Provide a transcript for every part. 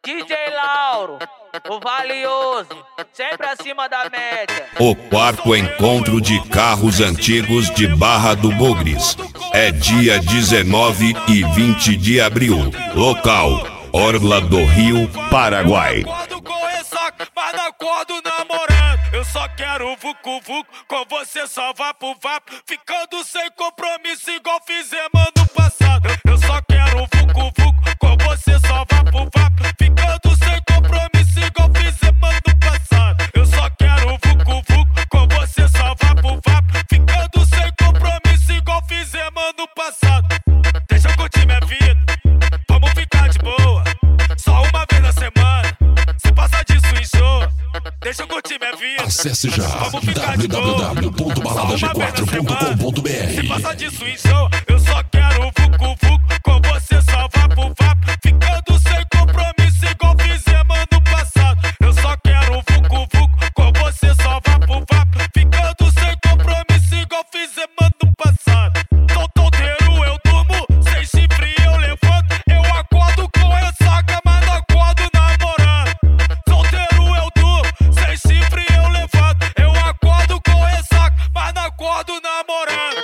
DJ Lauro, o valioso, sempre acima da média. O quarto encontro de carros antigos de Barra do Bugres é dia 19 e 20 de abril. Local: Orla do Rio, Paraguai. Mas não acordo namorando. Eu só quero vucu-vucu, com você só vapo-vapo, ficando sem compromisso igual fizemos ano passado. Eu só quero vucu-vucu, com você só vapo-vapo, ficando sem compromisso igual fizemos ano passado. Eu só quero vucu-vucu, com você só vapo-vapo, ficando sem compromisso igual fizemos ano passado. Deixa eu curtir minha vida, vamos ficar de boa, só uma vez na semana. Se passar disso enjoa, deixa eu curtir minha vida. Acesse já www.baladag4.com.br. Se passar disso enjoa, eu só quero vucu-vucu, com você só vapo-vapo, ficando sem compromisso igual fizemos ano passado. Eu só quero vucu-vucu, com você só vapo-vapo, ficando sem compromisso igual fizemos ano passado. Tô solteiro, eu durmo, sem chifre eu levanto, eu acordo com ressaca, mas não acordo namorando. Solteiro eu durmo, sem chifre eu levanto, eu acordo com ressaca, mas não acordo namorando.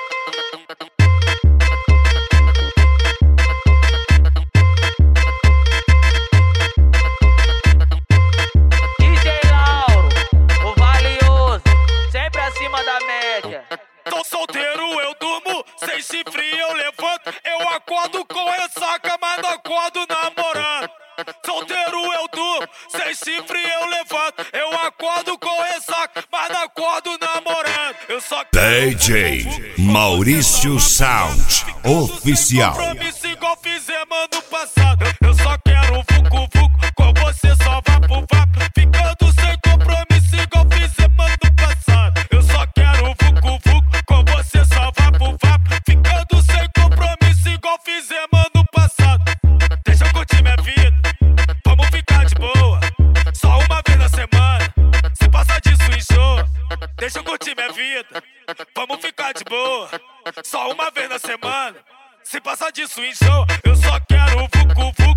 DJ Lauro, o valioso, sempre acima da média. Tô solteiro, eu durmo, sem chifre eu levanto, eu acordo com ressaca, mas não acordo namorando. Solteiro eu durmo, sem chifre eu levanto, eu acordo com ressaca, mas não acordo namorando. Eu só DJ Maurício Sound Oficial. compromisso igual fizemos ano passado. Eu só quero vucu-vucu, com você só vapo-vapo, ficando sem compromisso igual fizemos ano passado. Eu só quero vucu-vucu, com você só vapo-vapo, ficando sem compromisso igual fizemos ano passado. Deixa eu curtir minha vida, vamos ficar de boa, só uma vez na semana. Se passar disso enjoa, deixa eu curtir minha vida, vamos ficar de boa, só uma vez na semana. Se passar disso enjoa, eu só quero vucu-vucu,